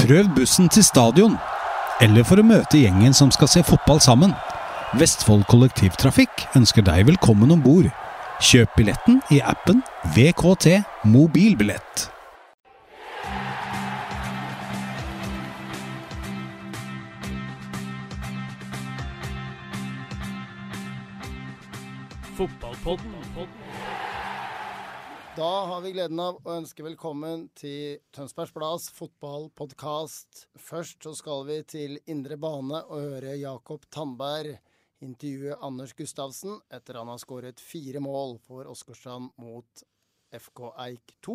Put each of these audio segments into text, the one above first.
Prøv bussen til stadion, eller for å møte gjengen som skal se fotball sammen. Vestfold Kollektivtrafikk ønsker deg velkommen ombord. Kjøp billetten i appen VKT Mobilbillett. Fotballpodden. Da har vi gleden av å ønske velkommen til Tønsbergs Blads fotballpodcast. Først så skal vi til Indre Bane og høre Jakob Tandberg intervjue Anders Gustavsen etter han har skåret 4 mål for Åsgårdstrand mot FK Eik 2.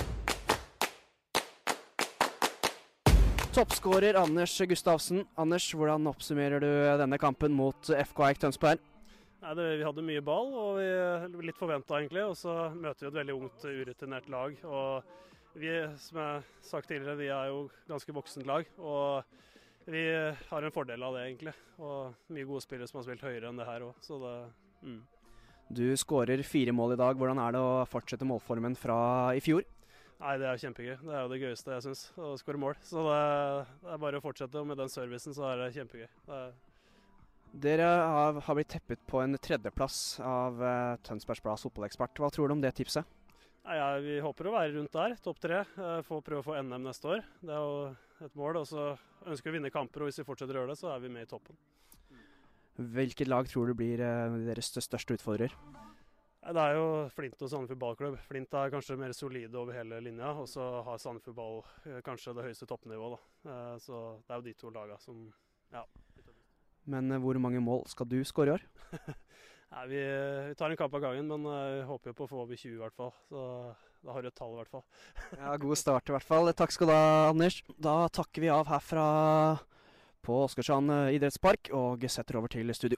Toppskårer Anders Gustavsen. Anders, hvordan oppsummerer du denne kampen mot FK Eik Tønsberg? Nei, vi hadde mye ball, og vi var litt forventet egentlig, og så møter vi et veldig ungt, urutinert lag. Og vi, som jeg har sagt tidligere, vi er jo ganske voksent lag, og vi har en fordel av det egentlig. Og mye gode spillere som har spilt høyere enn det her også, så det... Du skårer 4 mål i dag. Hvordan er det å fortsette målformen fra i fjor? Nei, det er kjempegøy. Det er jo det gøyeste jeg synes, å skåre mål. Så det er bare å fortsette, og med den servicen så er det kjempegøy. Dere har blitt teppet på en 3. plass av Tønsbergs Blads fotballekspert. Hva tror du om det tipset? Nei, vi håper å være rundt der, topp 3. Prøve å få NM neste år. Det er jo et mål, og så ønsker vi å vinne kamper, og hvis vi fortsetter å gjøre det, så er vi med i toppen. Hvilket lag tror du blir deres største utfordrer? Nei, det er jo Flint og Sandefjord ballklubb. Flint er kanskje mer solide over hele linja, og så har Sandefjord ball kanskje det høyeste toppnivået. Så det er jo de to lagene som... ja. Men hvor mange mål skal du skåre i år? Nei, vi tar en kamp av gangen, men vi håper jo på å få over 20 i hvert fall. Så da har du et tall i hvert fall. Ja, god start i hvert fall. Takk skal du ha, Anders. Da takker vi av herfra på Åsgårdstrand idrettspark og setter over til studio.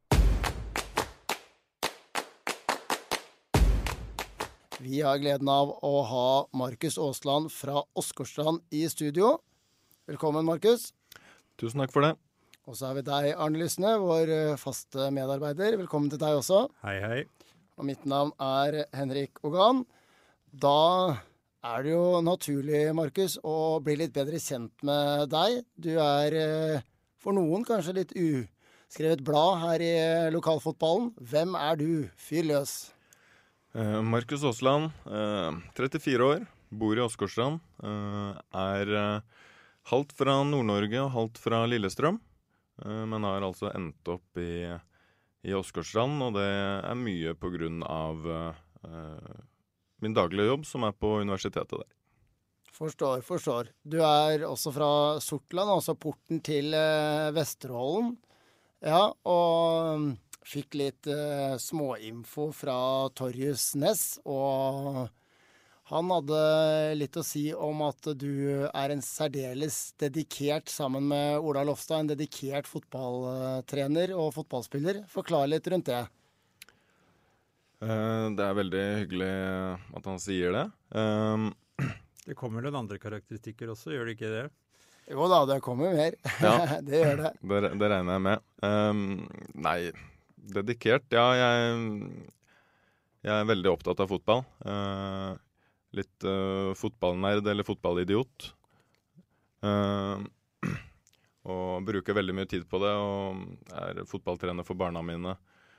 Vi har gleden av å ha Markus Aasland fra Åsgårdstrand i studio. Velkommen, Markus. Tusen takk for det. Og så har vi deg, Arne Lysne, vår faste medarbeider. Velkommen til deg også. Hei, hei. Og mitt navn er Henrik Ogan. Da er det jo naturlig, Markus, å bli litt bedre kjent med deg. Du er for noen kanskje litt uskrevet blad her i lokalfotballen. Hvem er du? Fyr løs. Markus Aasland, 34 år, bor i Åsgårdstrand. Er halvt fra Nord-Norge og halvt fra Lillestrøm. Men har altså endt opp i Åsgårdstrand, og det er mye på grunn av min daglige jobb som er på universitetet der. Forstår. Du er også fra Sortland, altså porten til Vesterålen. Ja, og fikk litt småinfo fra Torjus Næss, og han hadde litt å si om at du er en særdeles dedikert, sammen med Ola Lofstad, en dedikert fotballtrener og fotballspiller. Forklar litt rundt det. Det er veldig hyggelig at han sier det. Det kommer noen andre karakteristikker også, gjør det ikke det? Jo da, det kommer mer. Ja, det gjør det. Det regner jeg med. Nei, dedikert, ja, jeg er veldig opptatt av fotball. Litt fotballnerd eller fotballidiot. Og bruker veldig mye tid på det, og er fotballtrener for barna mine.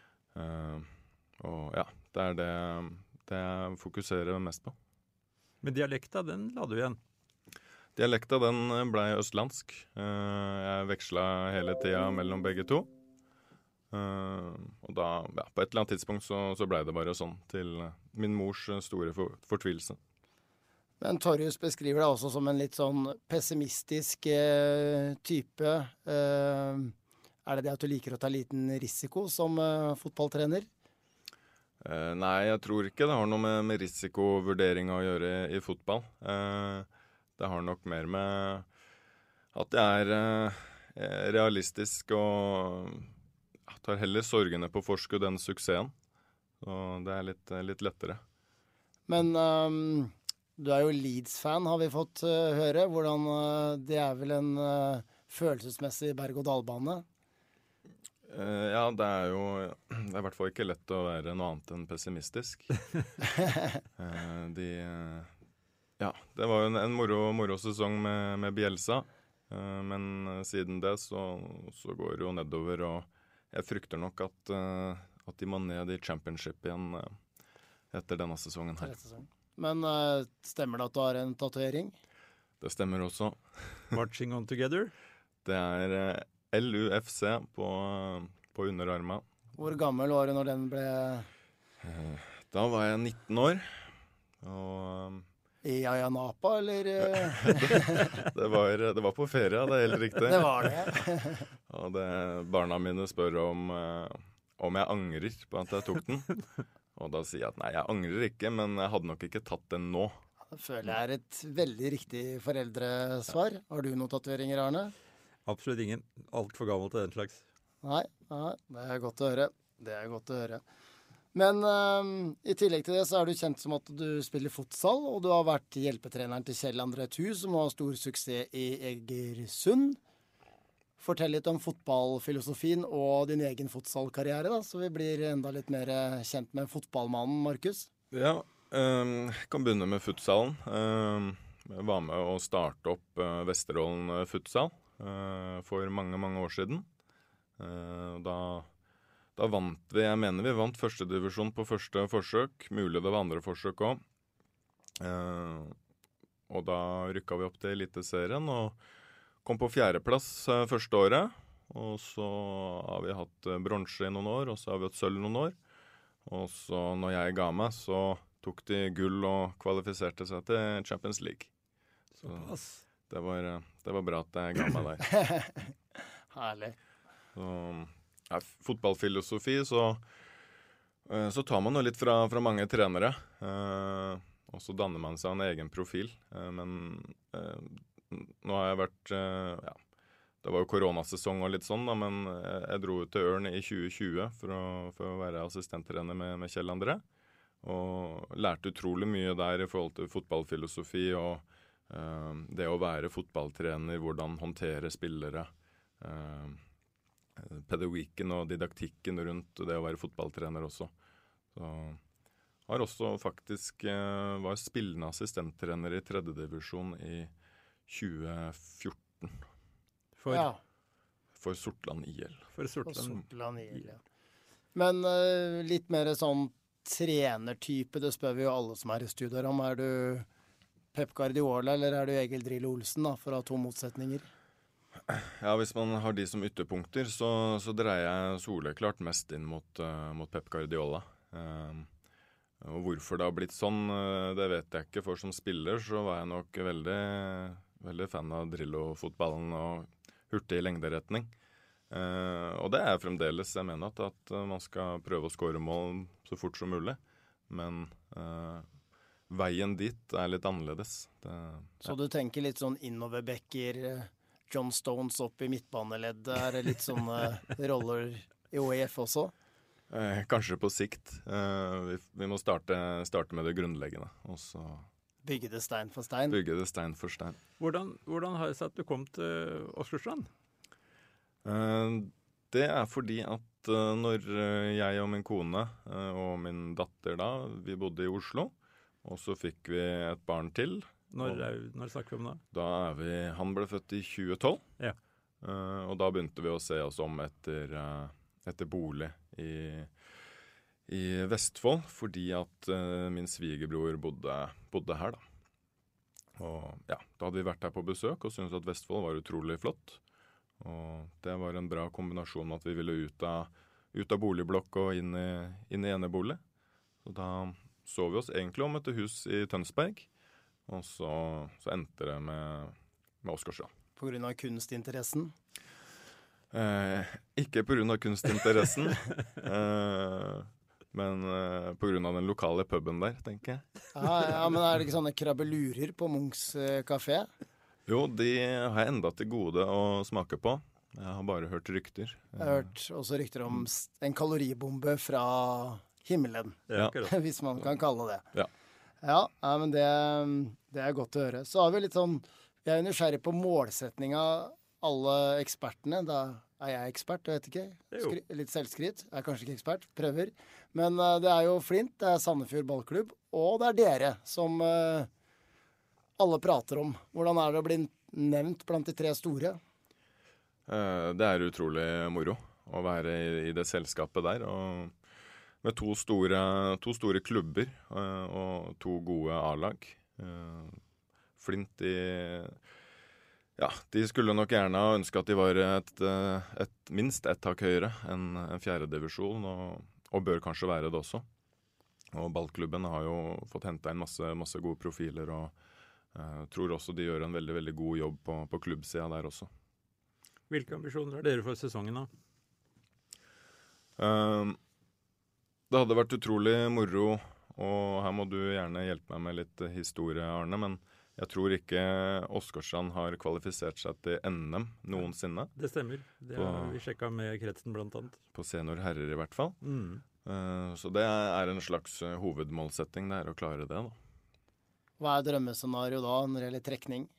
Og ja, det er det jeg fokuserer mest på. Men dialekta, den la du igjen? Dialekta, den ble østlandsk. Jeg vekslet hele tida mellom begge to. Og da, ja, på et eller annet tidspunkt så ble det bare sånn, til min mors store fortvilelse. Men Torjus beskriver deg også som en litt sånn pessimistisk type. Er det at du liker å ta liten risiko som fotballtrener? Nei, jeg tror ikke det har noe med risikovurdering å gjøre i fotball. Det har nok mer med at jeg er realistisk og tar heller sorgene på forskudd enn suksessen. Og det er litt lettere. Men du er jo Leeds-fan, har vi fått høre. Hvordan, det er vel en følelsesmessig berg-og-dal-bane? Ja, det er i hvert fall ikke lett å være noe annet enn pessimistisk. Ja, det var jo en moro sesong med Bielsa. Men siden det så går det jo nedover, og jeg frykter nok at de må ned i championship igjen etter denne sesongen her. Men stemmer det at du har en tatovering? Det stemmer også. Marching on together. Det er LUFC på underarmen. Hvor gammel var du når den ble... Da var jeg 19 år, og... I Ayanapa, eller? det var på ferie, det er helt riktig. Det var det. Og barna mine spør om jeg angrer på at jeg tok den. Og da sier jeg at nei, jeg angrer ikke, men jeg hadde nok ikke tatt den nå. Det føler jeg er et veldig riktig foreldresvar. Har du noen tatoveringer, Arne? Absolutt ingen. Alt for gammel til den slags. Nei, det er godt å høre. Men i tillegg til det så er du kjent som at du spiller futsal, og du har vært hjelpetreneren til Kjell André Thu, som har stor suksess i Egersund. Fortell litt om fotballfilosofien og din egen futsalkarriere, da, så vi blir enda litt mer kjent med fotballmannen, Markus. Ja, jeg kan begynne med futsalen. Jeg var med å starte opp Vesterålen futsal for mange, mange år siden. Da vant vi, jeg mener vi vant første divisjon på første forsøk, mulig det var andre forsøk også. Og da rykket vi opp til Eliteserien og kom på 4. plass første året. Og så har vi hatt bronse i noen år, og så har vi hatt sølv noen år. Og så når jeg ga meg, så tok de gull og kvalifiserte seg til Champions League. Så det var bra at jeg ga meg der. Herlig. Fotballfilosofi, så tar man jo litt fra mange trenere, og så danner man seg en egen profil. Men nå har jeg vært, det var jo koronasesong og litt sånn da, men jeg dro ut til Ørn i 2020 for å være assistenttrener med Kjell André, og lærte utrolig mye der i forhold til fotballfilosofi og det å være fotballtrener, hvordan håndtere spillere, pedagogikken og didaktikken rundt det å være fotballtrener også. Så har også faktisk var spillende assistenttrener i 3. divisjon i 2014. For Sortland IL. For Sortland IL, ja. Men litt mer sånn trenertype, det spør vi jo alle som er i studier om. Er du Pep Guardiola, eller er du Egil Drillo Olsen, da, for å ha to motsetninger? Ja, hvis man har de som ytterpunkter, så dreier jeg soleklart mest inn mot Pep Guardiola. Og hvorfor det har blitt sånn, det vet jeg ikke. For som spiller så var jeg nok veldig, veldig fan av Drillo-fotballen og hurtig lengderetning. Og det er jeg fremdeles. Jeg mener at man skal prøve å skåre mål så fort som mulig. Men veien dit er litt annerledes. Så du tenker litt sånn innoverbekker, John Stones opp i midtbaneleddet, er det litt sånne roller i OEF også? Kanskje på sikt. Vi må starte med det grunnleggende, og så bygge det stein for stein? Bygge det stein for stein. Hvordan har det seg at du kom til Åsgårdstrand? Det er fordi at når jeg og min kone og min datter da, vi bodde i Oslo, og så fikk vi et barn til. Når snakker vi om da? Han ble født i 2012, ja. Og da begynte vi å se oss om etter bolig i Vestfold, fordi at min svigerbror bodde her da. Og ja, da hadde vi vært her på besøk og syntes at Vestfold var utrolig flott. Og det var en bra kombinasjon med at vi ville ut av boligblokk og inn i enebolig. Så da så vi oss egentlig om et hus i Tønsberg. Og så endte det med Åsgårdstrand. På grunn av kunstinteressen? Ikke på grunn av kunstinteressen, men på grunn av den lokale puben der, tenker jeg. Ja, men er det ikke sånne krabbelurer på Munchs kafé? Jo, de har jeg enda til gode å smake på. Jeg har bare hørt rykter. Jeg har hørt også rykter om en kaloribombe fra himmelen, ja. Hvis man kan kalle det. Ja. Ja, men det er godt å høre. Så har vi litt sånn, vi er jo nysgjerrig på målsetninga, alle ekspertene. Da er jeg ekspert, jeg vet ikke. Litt selvskryt. Jeg er kanskje ikke ekspert, prøver. Men det er jo Flint, det er Sandefjord ballklubb, og det er dere som alle prater om. Hvordan det å bli nevnt blant de 3 store? Det utrolig moro å være i det selskapet der, og med to store klubber og 2 gode A-lag. Flint de skulle nok gjerne ha ønsket at de var minst ett hakk høyere enn en 4. divisjon, og bør kanskje være det også. Og ballklubben har jo fått hentet inn masse gode profiler, og tror også de gjør en veldig, veldig god jobb på klubbsiden der også. Hvilke ambisjoner har dere for sesongen da? Det hadde vært utrolig moro, og her må du gjerne hjelpe meg med litt historie, Arne, men jeg tror ikke Åsgårdstrand har kvalifisert seg til NM noensinne. Det stemmer. Det har vi sjekket med kretsen blant annet. På senior herrer i hvert fall. Så det en slags hovedmålsetting, det å klare det da. Hva drømmescenario da, når det gjelder trekning?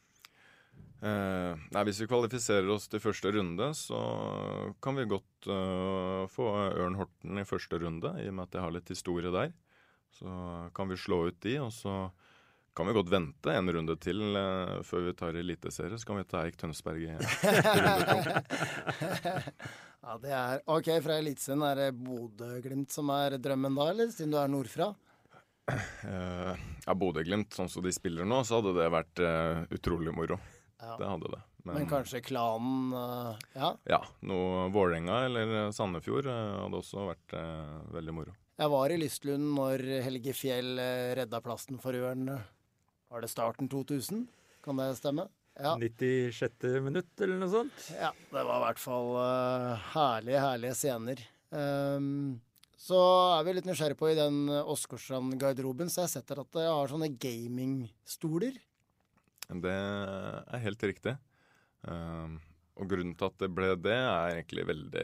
Hvis vi kvalifiserer oss til første runde, så kan vi godt få Ørn Horten i første runde, i og med at jeg har litt historie der. Så kan vi slå ut de, og så kan vi godt vente en runde til før vi tar eliteserie, så kan vi ta Eik Tønsberg i runde 2. Ja, det ok, fra elitserien det Bodø-Glimt som drømmen da, eller siden du nordfra? Bodø-Glimt, sånn som de spiller nå, så hadde det vært utrolig moro. Ja. Det hadde det. Men kanskje klanen, ja? Ja, noe Vålerenga eller Sandefjord hadde også vært veldig moro. Jeg var i Lystlund når Helge Fjell redda plassen for Ørn. Var det starten 2000? Kan det stemme? Ja. 96. minutt eller noe sånt? Ja, det var i hvert fall herlige scener. Så vi litt nysgjerrig på i den Åsgårdstrand-garderoben, så jeg setter at jeg har sånne gamingstoler. Det helt riktig. Og grunnen til at det ble det, egentlig veldig...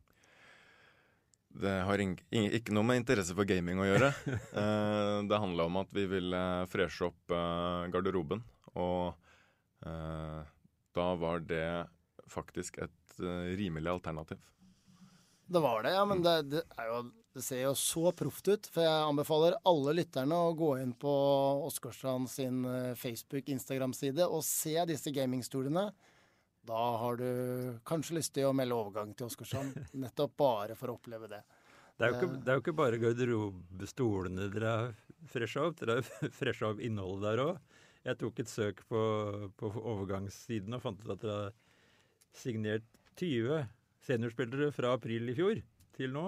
Det har ikke noe med interesse for gaming å gjøre. Det handler om at vi ville freshe opp garderoben, og da var det faktisk et rimelig alternativ. Det var det, ja, men det ser jo så proft ut, for jeg anbefaler alle lytterne å gå inn på Åsgårdstrand sin Facebook-Instagram-side og se disse gamingstolene. Da har du kanskje lyst til å melde overgang til Åsgårdstrand, nettopp bare for å oppleve det. Det jo ikke bare garderobestolene dere har freshet opp, dere har freshet opp innholdet der også. Jeg tok et søk på overgangssiden og fant ut at dere har signert 20 seniorspillere fra april i fjor til nå.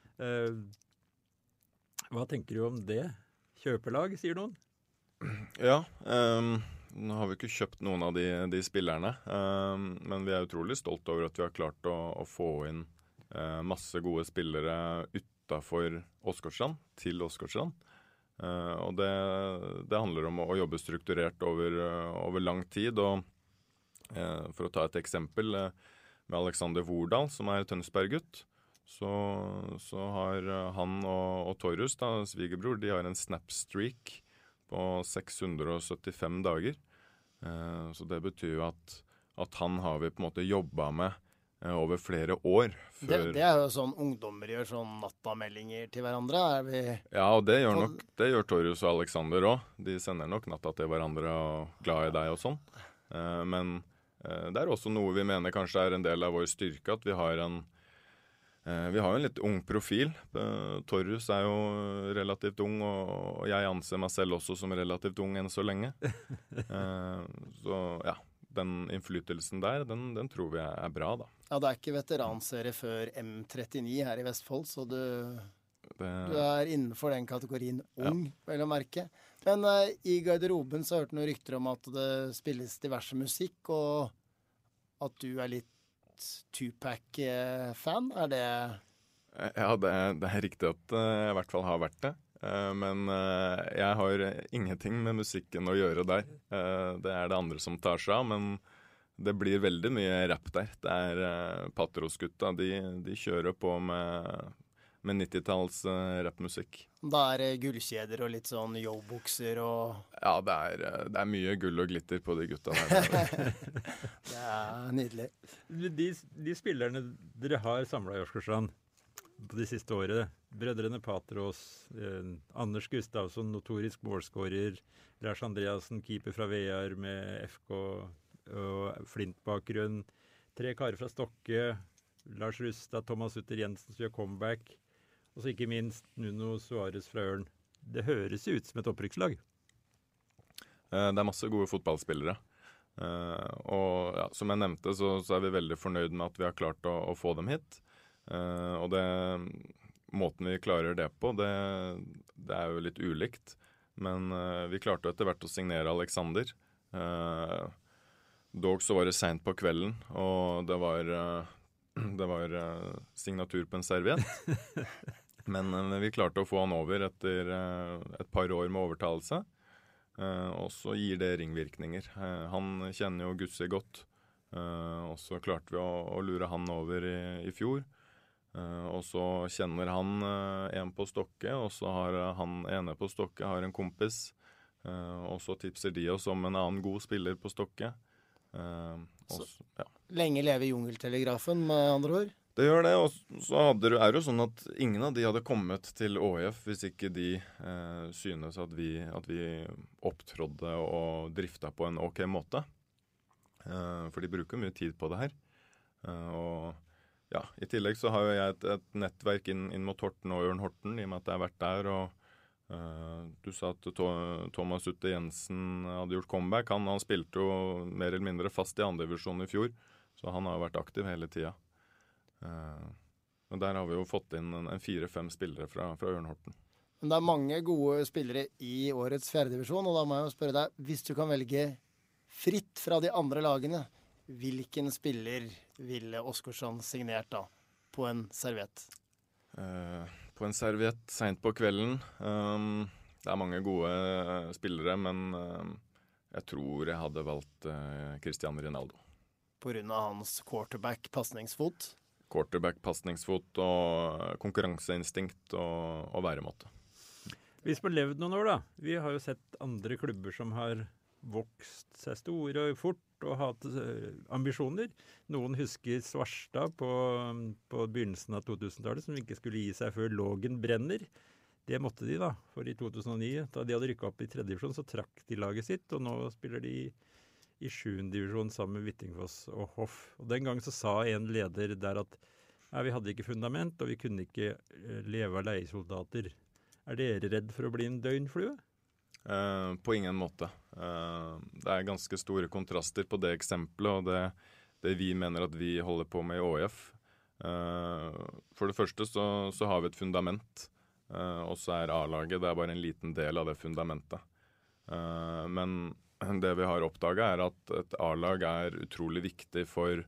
Hva tenker du om det? Kjøpelag, sier noen? Ja, nå har vi ikke kjøpt noen av de spillerne, men vi utrolig stolt over at vi har klart å få inn masse gode spillere utenfor Åsgårdstrand, til Åsgårdstrand. Og det handler om å jobbe strukturert over lang tid, og for å ta et eksempel med Alexander Vordal, som Tønsberg-gutt, så har han og Torjus, svigerbror, de har en snap-streak på 675 dager. Så det betyr jo at han har vi på en måte jobbet med over flere år. Det jo sånn ungdommer gjør, sånn nattameldinger til hverandre. Ja, og det gjør Torjus og Alexander også. De sender nok natta til hverandre og glad i deg og sånn. Men det også noe vi mener kanskje en del av vår styrke, at vi har en litt ung profil. Torjus jo relativt ung, og jeg anser meg selv også som relativt ung enn så lenge. Så ja, den innflytelsen der, den tror vi bra da. Ja, det ikke veteranserie før M39 her i Vestfold, så du innenfor den kategorien ung, vel å merke. Men i garderoben så hørte noen rykter om at det spilles diverse musikk, og at du litt Tupac-fan, det? Ja, det riktig at jeg i hvert fall har vært det. Men jeg har ingenting med musikken å gjøre der. Det det andre som tar seg av, men det blir veldig mye rap der. Det Patros-gutta, de kjører på med 90-talls rappmusikk. Da det gullkjeder og litt sånn yo-bukser og... Ja, det mye gull og glitter på de gutta der. Det nydelig. De spillerne dere har samlet i Åsgårdstrand, på de siste årene. Brødrene Patros, Anders Gustavsson, notorisk målskårer, Lars Andreasen, keeper fra VR med FK og Flint-bakgrunn, 3 karer fra Stokke, Lars Rustad, Thomas Utter Jensen som gjør comeback, og så ikke minst Nuno Suarez fra Ørn. Det høres ut som et opprykkslag. Det masse gode fotballspillere. Og ja, som jeg nevnte, så er vi veldig fornøyd med at vi har klart å få dem hit. Og måten vi klarer det på, det er jo litt ulikt. Men vi klarte etter hvert å signere Alexander. Dog så var det sent på kvelden, og det var signatur på en serviett. Men vi klarte å få han over etter et par år med overtalelse. Og så gir det ringvirkninger. Han kjenner jo Gussi godt. Og så klarte vi å lure han over i fjor. Og så kjenner han en på Stokke, og så har han ene på Stokke har en kompis. Og så tipser de oss om en annen god spiller på Stokke. Ja. Lenge leve jungeltelegrafen, med andre ord. Det gjør det, og så er det jo sånn at ingen av de hadde kommet til ÅF hvis ikke de synes at vi opptrådde og drifta på en ok måte. For de bruker mye tid på det her. Og ja, i tillegg så har jo jeg et nettverk inn mot Horten og Ørn Horten, i og med at jeg har vært der, og du sa at Thomas Utte Jensen hadde gjort comeback. Han spilte jo mer eller mindre fast i andre divisjon i fjor, så han har jo vært aktiv hele tiden. Og der har vi jo fått inn en 4-5 spillere fra Ørn Horten. Men det er mange gode spillere i årets 4. divisjon, og da må jeg jo spørre deg, hvis du kan velge fritt fra de andre lagene, hvilken spiller ville Åsgårdstrand signert da, på en serviett? På en serviett sent på kvelden. Det er mange gode spillere, men jeg tror jeg hadde valgt Cristiano Ronaldo. På grunn av hans quarterback-passningsfot? Quarterback-passningsfot og konkurranseinstinkt og væremåte. Hvis man har levd noen år da, vi har jo sett andre klubber som har vokst seg store og fort og hatt ambisjoner. Noen husker Svarstad på begynnelsen av 2000-tallet, som ikke skulle gi seg før Lågen brenner. Det måtte de da, for i 2009, da de hadde rykket opp i 3. divisjon, så trakk de laget sitt, og nå spiller de i 7. divisjon sammen med Hvittingfoss og Hoff. Og den gang så sa en leder der at vi hadde ikke fundament, og vi kunne ikke leve av leiesoldater. Er dere redd for å bli en døgnflue? På ingen måte. Det er ganske store kontraster på det eksempelet, og det vi mener at vi holder på med i ÅF. For det første så har vi et fundament, og så er A-laget, det er bare en liten del av det fundamentet. Men det vi har oppdaget er at et A-lag er utrolig viktig for...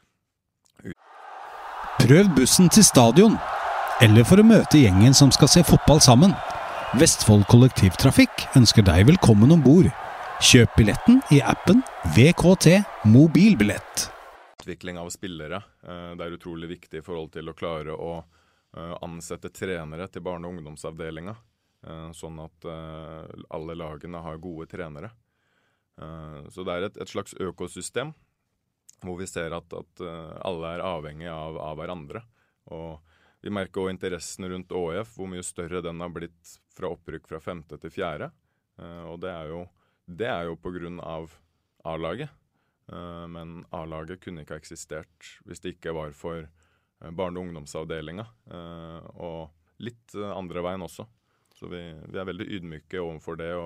Prøv bussen til stadion, eller for å møte gjengen som skal se fotball sammen. Vestfold Kollektivtrafikk ønsker deg velkommen ombord. Kjøp billetten i appen VKT Mobilbillett. Utvikling av spillere, det er utrolig viktig i forhold til å klare å ansette trenere til barne- og ungdomsavdelingen, sånn at alle lagene har gode trenere. Så det er et slags økosystem hvor vi ser at alle er avhengige av hverandre. Og vi merker også interessen rundt ÅF, hvor mye større den har blitt fra opprykk fra 5. til 4. Og det er jo på grunn av A-laget. Men A-laget kunne ikke ha eksistert hvis det ikke var for barne- og ungdomsavdelingen. Og litt andre veien også. Så vi er veldig ydmyke overfor det,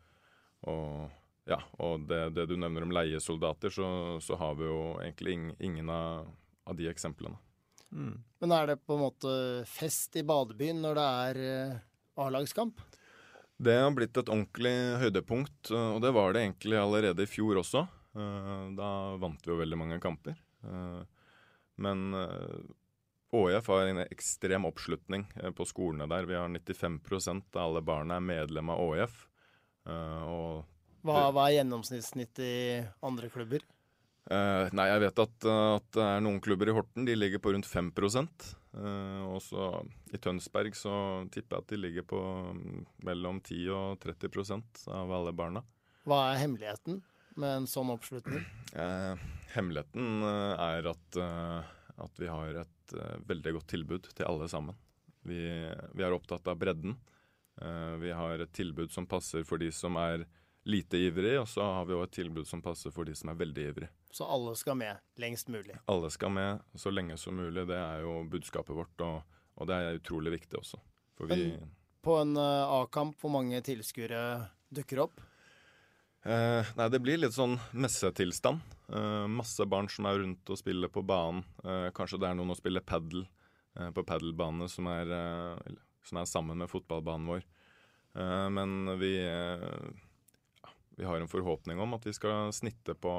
og det du nevner om leiesoldater, så har vi jo egentlig ingen av de eksemplene. Men er det på en måte fest i badebyen når det er A-lagskamp? Det har blitt et ordentlig høydepunkt, og det var det egentlig allerede i fjor også. Da vant vi jo veldig mange kamper. Men ÅF har en ekstrem oppslutning på skolene der. Vi har 95% av alle barna er medlem av ÅF. Hva er gjennomsnittssnitt i andre klubber? Nei, jeg vet at det er noen klubber i Horten, de ligger på rundt 5%. Og så i Tønsberg så tipper jeg at de ligger på mellom 10 og 30% av alle barna. Hva er hemmeligheten med en sånn oppslutning? Hemmeligheten er at vi har et veldig godt tilbud til alle sammen. Vi er opptatt av bredden. Vi har et tilbud som passer for de som er lite ivrig, og så har vi også et tilbud som passer for de som er veldig ivrig. Så alle skal med lengst mulig? Alle skal med så lenge som mulig. Det er jo budskapet vårt, og det er utrolig viktig også. For på en A-kamp, hvor mange tilskuere dukker opp? Nei, det blir litt sånn messetilstand. Masse barn som er rundt og spiller på banen. Kanskje det er noen å spille paddle på paddelbanene som er sammen med fotballbanen vår. Men vi har en forhåpning om at vi skal snitte på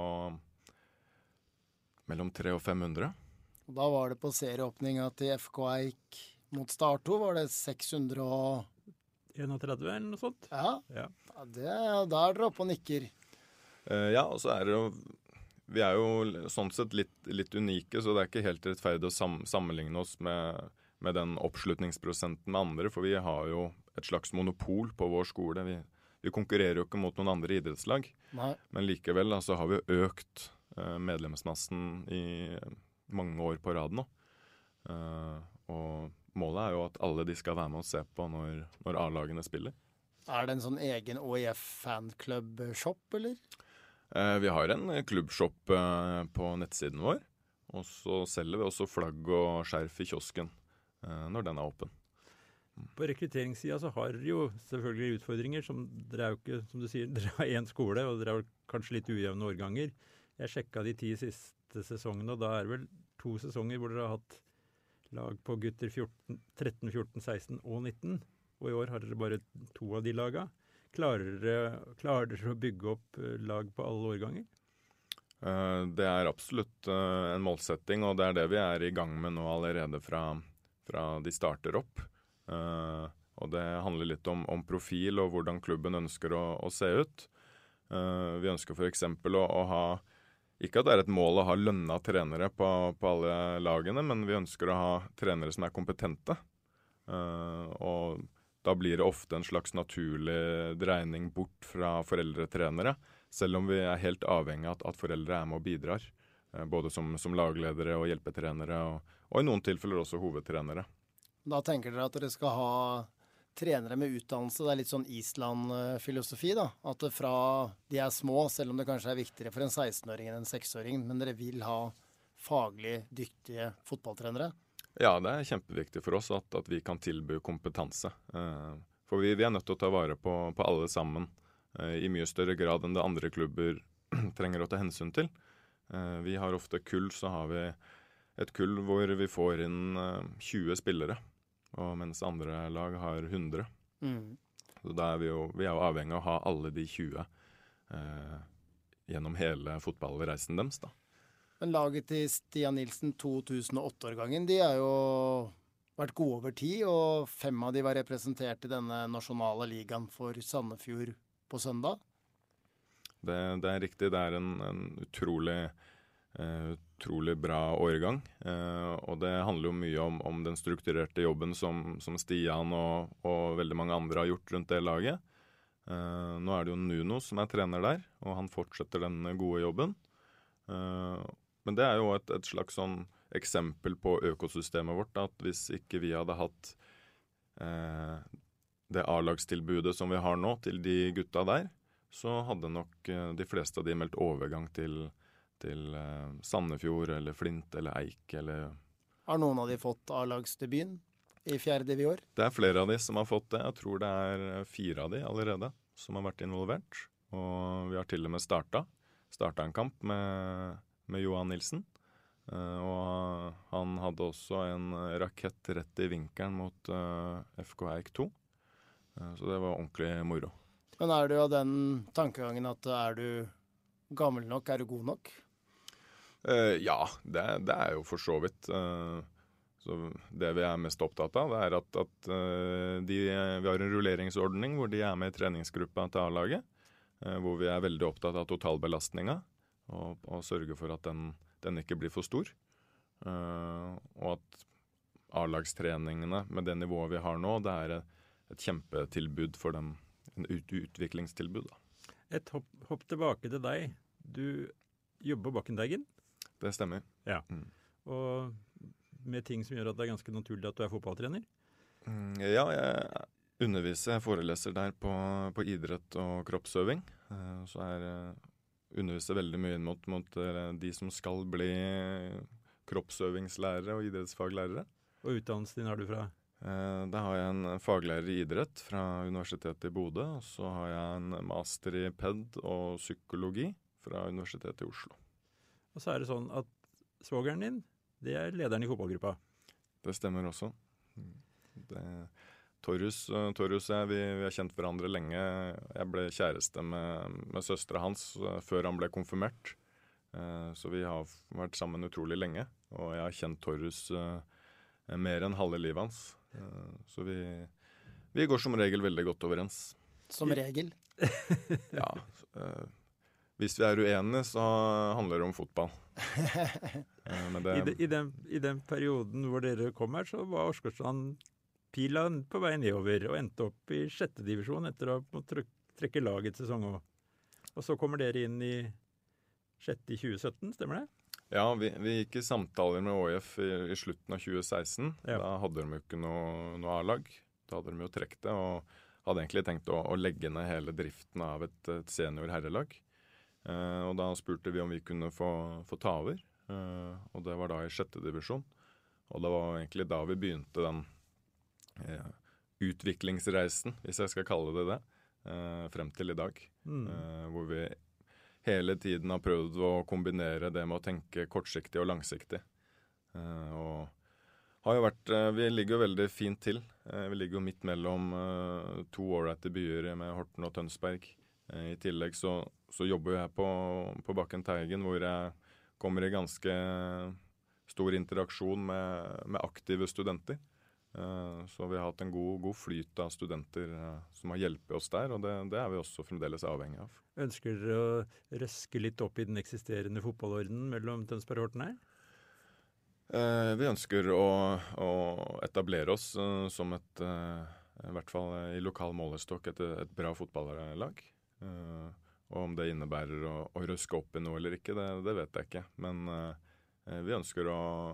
mellom 300 og 500. Da var det på serieåpninga til FK Eik mot Start 2, var det 631 eller noe sånt? Ja. Da er dere oppe og nikker. Ja, og så er det jo vi er jo sånn sett litt unike, så det er ikke helt rettferdig å sammenligne oss med den oppslutningsprosenten med andre, for vi har jo et slags monopol på vår skole. Vi konkurrerer jo ikke mot noen andre idrettslag. Nei. Men likevel så har vi jo økt medlemsmassen i mange år på rad nå. Og målet er jo at alle de skal være med og se på når A-lagene spiller. Er det en sånn egen OIF fanklubb-shop, eller? Vi har en klubbshop på nettsiden vår, og så selger vi også flagg og skjerf i kiosken når den er åpen. På rekrutteringssida så har dere jo selvfølgelig utfordringer. Dere er jo ikke, som du sier, dere har én skole, og dere har kanskje litt ujevne årganger. Jeg sjekka de 10 siste sesongene, og da er det vel 2 sesonger hvor dere har hatt lag på gutter 13, 14, 16 og 19. Og i år har dere bare 2 av de laga. Klarer dere å bygge opp lag på alle årganger? Det er absolutt en målsetting, og det er det vi er i gang med nå allerede fra de starter opp. Og det handler litt om profil og hvordan klubben ønsker å se ut. Vi ønsker for eksempel å ha, ikke at det er et mål å ha lønna trenere på alle lagene, men vi ønsker å ha trenere som er kompetente. Og da blir det ofte en slags naturlig dreining bort fra foreldretrenere, selv om vi er helt avhengig av at foreldre er med og bidrar. Både som lagledere og hjelpetrenere, og i noen tilfeller også hovedtrenere. Da tenker dere at dere skal ha trenere med utdannelse. Det er litt sånn Island-filosofi, da. At fra de er små, selv om det kanskje er viktigere for en 16-åring enn en 6-åring, men dere vil ha faglig dyktige fotballtrenere? Ja, det er kjempeviktig for oss at vi kan tilby kompetanse. For vi er nødt til å ta vare på alle sammen i mye større grad enn det andre klubber trenger å ta hensyn til. Vi har ofte kull, så har vi et kull hvor vi får inn 20 spillere, og mens andre lag har 100. Så da er vi er jo avhengig av å ha alle de 20 gjennom hele fotballreisen deres, da. Men laget til Stian Nilsen 2008-årgangen, de har jo vært gode over tid, og 5 av de var representert i denne nasjonale ligaen for Sandefjord på søndag. Det er riktig, det er en utrolig bra årgang, og det handler jo mye om den strukturerte jobben som Stian og veldig mange andre har gjort rundt det laget. Nå er det jo Nuno som er trener der, og han fortsetter den gode jobben. Men det er jo et slags sånn eksempel på økosystemet vårt, at hvis ikke vi hadde hatt det A-lagstilbudet som vi har nå til de gutta der, så hadde nok de fleste av de meldt overgang til Sandefjord eller Flint eller Eik eller... Har noen av de fått A-lagsdebuten i 4. div i år? Det er flere av de som har fått det. Jeg tror det er 4 av de allerede som har vært involvert. Og vi har til og med starta en kamp med Johan Nilsen. Og han hadde også en rakett rett i vinkelen mot FK Eik 2. Så det var ordentlig moro. Men er du av den tankegangen at er du gammel nok, er du god nok? Ja, det er jo for så vidt. Så det vi er mest opptatt av, det er at vi har en rulleringsordning hvor de er med i treningsgruppa til A-laget, hvor vi er veldig opptatt av totalbelastninga, og sørge for at den ikke blir for stor. Og at A-lagstreningene med det nivået vi har nå, det er et kjempetilbud for dem, en utviklingstilbud. Da. Et hopp tilbake til deg. Du jobber på Bakkendeigen. Det stemmer. Ja. Og med ting som gjør at det er ganske naturlig at du er fotballtrener. Ja, jeg underviser, jeg foreleser der på idrett og kroppsøving. Så underviser veldig mye inn mot de som skal bli kroppsøvingslærere og idrettsfaglærere. Og utdannelsen din har du fra? Da har jeg en faglærer i idrett fra Universitetet i Bodø, og så har jeg en master i PED og psykologi fra Universitetet i Oslo. Og så det sånn at svogeren din, det lederen i fotballgruppa? Det stemmer også. Torjus og jeg, vi har kjent hverandre lenge. Jeg ble kjæreste med søstera hans før han ble konfirmert. Så vi har vært sammen utrolig lenge, og jeg har kjent Torjus mer enn halve livet hans. Så vi går som regel veldig godt overens. Som regel? Ja. Hvis vi uenige, så handler det om fotball. Men I den perioden hvor dere kom her, så var Åsgårdstrand pila på vei nedover og endte opp i 6. divisjon etter å ha trekke laget sesong også. Og så kommer dere inn i 6. i 2017, stemmer det? Ja, vi gikk i samtaler med ÅIF i slutten av 2016. Ja. Da hadde de jo ikke noe A-lag. Da hadde de jo trekt det, og hadde egentlig tenkt å legge ned hele driften av et senior herrelag. Og da spurte vi om vi kunne få ta over. Og det var da i 6. divisjon. Og det var egentlig da vi begynte den utviklingsreisen, hvis jeg skal kalle det, frem til i dag. Hvor vi hele tiden har prøvd å kombinere det med å tenke kortsiktig og langsiktig. Og har jo vi ligger jo veldig fint til. Vi ligger jo midt mellom 2 ålreite byer med Horten og Tønsberg. I tillegg så jobber jeg på Bakken Teigen, hvor jeg kommer i ganske stor interaksjon med aktive studenter. Så vi har hatt en god flyt av studenter som har hjulpet oss der, og det vi også fremdeles avhengig av. Ønsker dere å røske litt opp i den eksisterende fotballordenen mellom Tønsberg og Horten her? Vi ønsker å etablere oss som i hvert fall i lokal målestokk, et bra fotballag. Og om det innebærer å røske opp i noe eller ikke, det vet jeg ikke. Men vi ønsker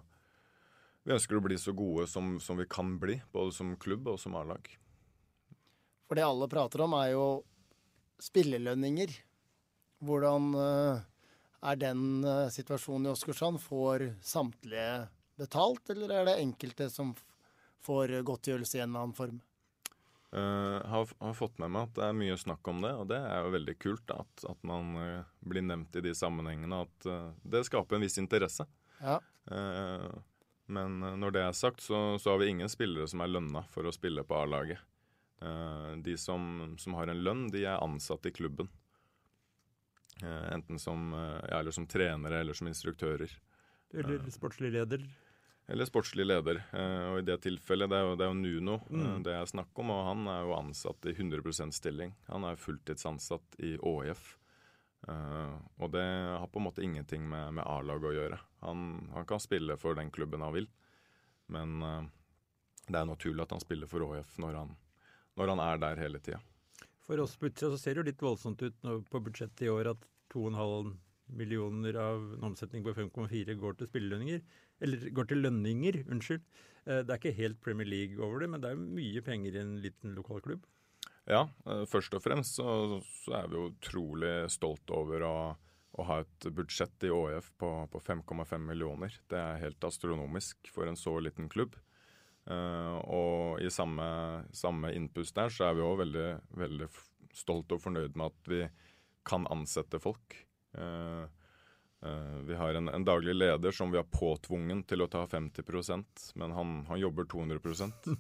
å bli så gode som vi kan bli, både som klubb og som A-lag. For det alle prater om jo spillelønninger. Hvordan den situasjonen i Åsgårdstrand? Får samtlige betalt, eller det enkelte som får godtgjørelse i en eller annen form? Har fått med meg at det mye snakk om det, og det jo veldig kult at man blir nevnt i de sammenhengene, at det skaper en viss interesse. Ja. Men når det sagt, så har vi ingen spillere som lønna for å spille på A-laget. De som har en lønn, de ansatt i klubben. Enten som trenere eller som instruktører. Eller sportslig leder. Eller sportslig leder. Og i det tilfellet, det jo Nuno det jeg snakker om, og han jo ansatt i 100% stilling. Han fulltidsansatt i ÅIF. Og det har på en måte ingenting med A-lag å gjøre. Han kan spille for den klubben han vil, men det naturlig at han spiller for ÅIF når han der hele tiden. For oss på utsida så ser det jo litt voldsomt ut nå på budsjettet i år at 2,5 millioner av en omsetning på 5,4 går til spillelønninger, eller går til lønninger, unnskyld. Det ikke helt Premier League over det, men det mye penger i en liten lokal klubb. Ja, først og fremst så vi jo utrolig stolt over å ha et budsjett i ÅIF på 5,5 millioner. Det helt astronomisk for en så liten klubb. Og i samme innpust der så vi også veldig, veldig stolt og fornøyd med at vi kan ansette folk. Vi har en daglig leder som vi har påtvungen til å ta 50%, men han jobber 200%.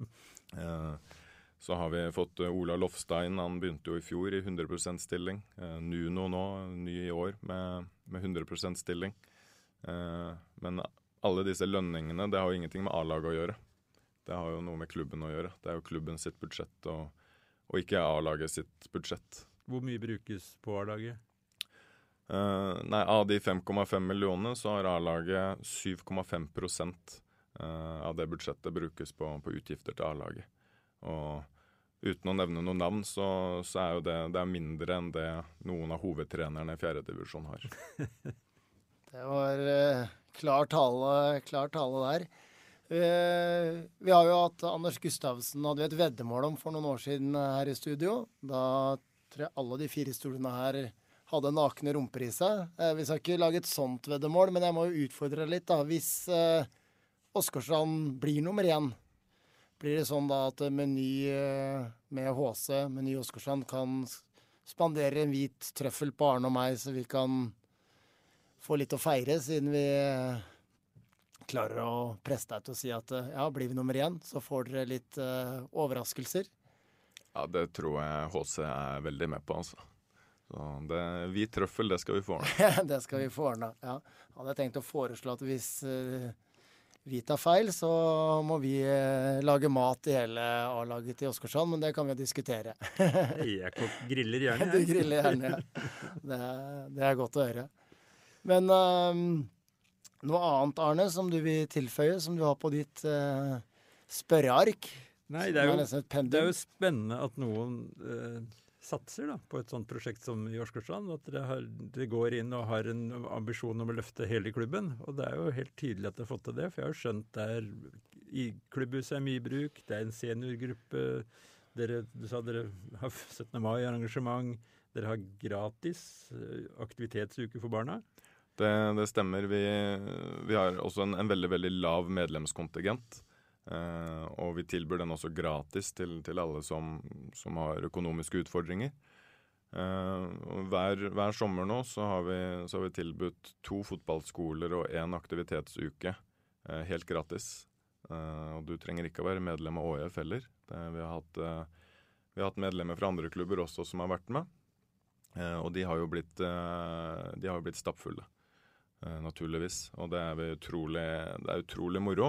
Så har vi fått Ola Lofstein, han begynte jo i fjor i 100% stilling. Nuno nå, ny i år med 100% stilling. Men alle disse lønningene, det har jo ingenting med A-laget å gjøre. Det har jo noe med klubben å gjøre. Det jo klubben sitt budsjett, og ikke A-laget sitt budsjett. Hvor mye brukes på A-laget? Av de 5,5 millionene så har A-laget 7,5% av det budsjettet brukes på utgifter til A-laget. Og uten å nevne noen navn, så jo det mindre enn det noen av hovedtrenerne i 4. divisjon har. Det var klar tale der. Vi har jo hatt Anders Gustavsen hadde et veddemål om for noen år siden her i studio. Da tror jeg alle de 4 stolene her hadde nakne rumper i seg. Vi skal ikke lage et sånt veddemål, men jeg må jo utfordre litt da. Hvis Åsgårdstrand blir nummer 1, blir det sånn da at Meny med HC, Meny Åsgårdstrand, kan spandere en hvit trøffel på Arne og meg, så vi kan få litt å feire, siden vi klarer å presse deg til å si at ja, blir vi nummer 1, så får dere litt overraskelser. Ja, det tror jeg HC er veldig med på, altså. Så hvit trøffel, det skal vi få ordne. Det skal vi få ordne, ja. Hadde jeg tenkt å foreslå at hvis vi tar feil, så må vi lage mat i hele A-laget til Åsgårdstrand, men det kan vi jo diskutere. Jeg griller gjerne. Du griller gjerne, ja. Det er godt å høre. Men noe annet, Arne, som du vil tilføye, som du har på ditt spørreark? Nei, det er jo spennende at noen satser da, på et sånt prosjekt som i Åsgårdstrand. At dere går inn og har en ambisjon om å løfte hele klubben. Og det er jo helt tydelig at dere har fått til det, for jeg har skjønt der i klubbhuset er mye bruk, det er en seniorgruppe, du sa dere har 17. mai-arrangement, dere har gratis aktivitetsuke for barna. Det stemmer. Vi har også en veldig, veldig lav medlemskontingent. Og vi tilbyr den også gratis til alle som har økonomiske utfordringer. Hver sommer nå så har vi tilbudt 2 fotballskoler og 1 aktivitetsuke helt gratis. Og du trenger ikke å være medlem av ÅF heller. Vi har hatt medlemmer fra andre klubber også som har vært med. Og de har jo blitt stappfulle. Naturligvis, og det er utrolig moro,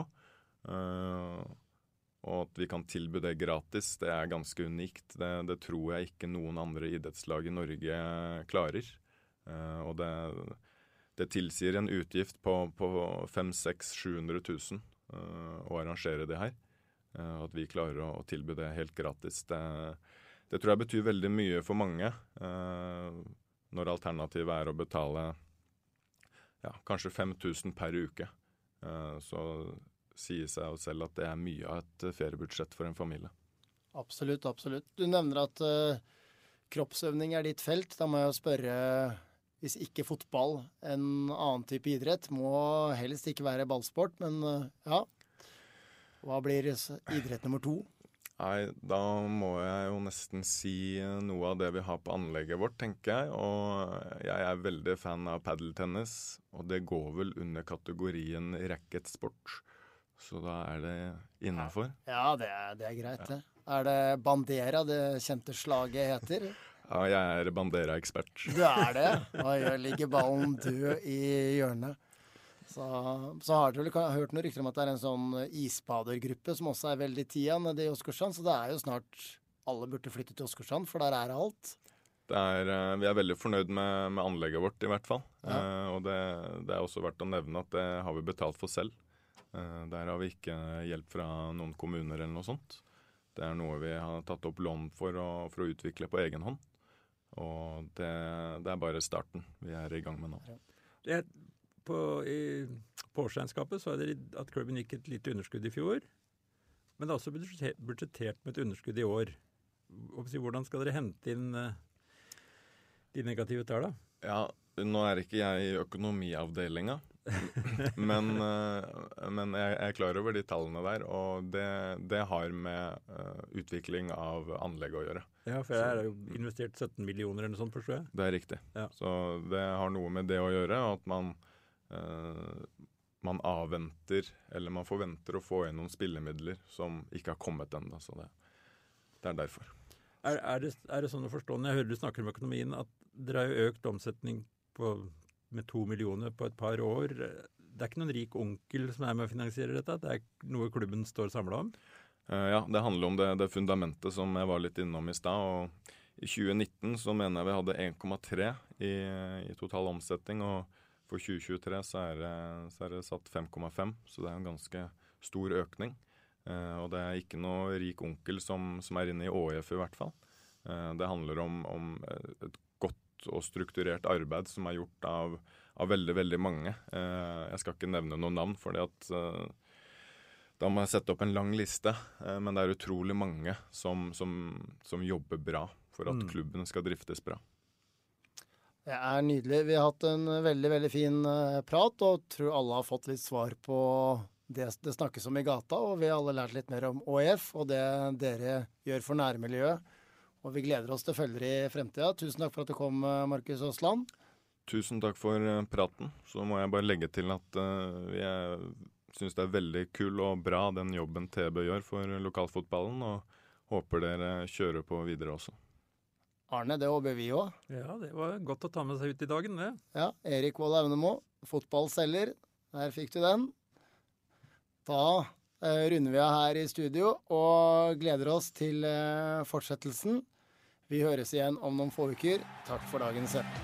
og at vi kan tilby det gratis, det er ganske unikt. Det tror jeg ikke noen andre idrettslag i Norge klarer, og det tilsier en utgift på 500 000-700 000 å arrangere det her, at vi klarer å tilby det helt gratis. Det tror jeg betyr veldig mye for mange, når alternativet er å betale kanskje 5 000 per uke. Så sier seg jo selv at det er mye av et feriebudsjett for en familie. Absolutt, absolutt. Du nevner at kroppsøvning er ditt felt. Da må jeg jo spørre, hvis ikke fotball, en annen type idrett, må helst ikke være ballsport, men ja. Hva blir idrett nummer 2? Nei, da må jeg jo nesten si noe av det vi har på anlegget vårt, tenker jeg. Og jeg er veldig fan av paddeltennis, og det går vel under kategorien racketsport. Så da er det innenfor. Ja, det er greit, det. Er det bandera, det kjente slaget heter? Ja, jeg er bandera-ekspert. Du er det? Oi, ligger ballen død i hjørnet. Så har dere vel hørt noen rykter om at det er en sånn isbadergruppe som også er veldig tida nede i Åsgårdstrand, så det er jo snart alle burde flytte til Åsgårdstrand, for der er alt. Vi er veldig fornøyd med anlegget vårt i hvert fall, og det er også verdt å nevne at det har vi betalt for selv. Der har vi ikke hjelp fra noen kommuner eller noe sånt. Det er noe vi har tatt opp lån for å utvikle på egen hånd, og det er bare starten vi er i gang med nå. I årsregnskapet så er det at klubben gikk et lite underskudd i fjor, men det er også budsjettert med et underskudd i år. Hvordan skal dere hente inn de negative tallene? Ja, nå er ikke jeg i økonomiavdelingen, men jeg er klar over de tallene der, og det har med utvikling av anlegg å gjøre. Ja, for jeg har jo investert 17 millioner eller noe sånt, forstår jeg. Det er riktig. Ja. Så det har noe med det å gjøre, at man avventer, eller man forventer å få inn noen spillemidler som ikke har kommet ennå, så det er derfor. Er det sånn å forstå, når jeg hører du snakker om økonomien, at dere har jo økt omsetning med 2 millioner på et par år? Det er ikke noen rik onkel som er med å finansiere dette? Det er noe klubben står samlet om? Ja, det handler om det fundamentet som jeg var litt innom i stad, og i 2019 så mener jeg vi hadde 1,3 i total omsetning, og for 2023 så er det satt 5,5, så det er en ganske stor økning. Og det er ikke noe rik onkel som er inne i ÅF i hvert fall. Det handler om et godt og strukturert arbeid som er gjort av veldig, veldig mange. Jeg skal ikke nevne noen navn, fordi at Da må jeg sette opp en lang liste, men det er utrolig mange som jobber bra for at klubben skal driftes bra. Det er nydelig. Vi har hatt en veldig, veldig fin prat, og tror alle har fått litt svar på det snakkes om i gata, og vi har alle lært litt mer om ÅIF, og det dere gjør for nærmiljøet. Og vi gleder oss til følger i fremtiden. Tusen takk for at du kom, Markus Aasland. Tusen takk for praten. Så må jeg bare legge til at jeg synes det er veldig kul og bra den jobben TB gjør for lokalfotballen, og håper dere kjører på videre også. Arne, det håper vi også. Ja, det var godt å ta med seg ut i dagen, det. Ja, Erik Vold Aunemo, fotballselger. Der fikk du den. Da runder vi av her i studio og gleder oss til fortsettelsen. Vi høres igjen om noen få uker. Takk for dagens sending.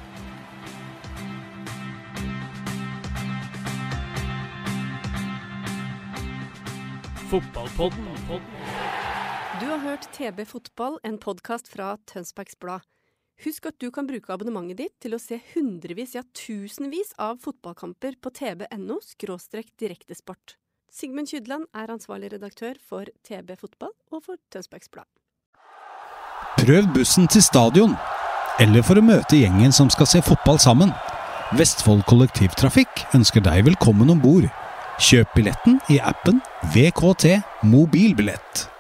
Fotballpodden. Du har hørt TB Fotball, en podcast fra Tønsbergs Blad. Husk at du kan bruke abonnementet ditt til å se hundrevis, ja tusenvis av fotballkamper på tb.no/direktesport. Sigmund Kydland er ansvarlig redaktør for TB Fotball og for Tønsbergs Blad. Prøv bussen til stadion, eller for å møte gjengen som skal se fotball sammen. Vestfold Kollektivtrafikk ønsker deg velkommen ombord. Kjøp billetten i appen VKT Mobilbillett.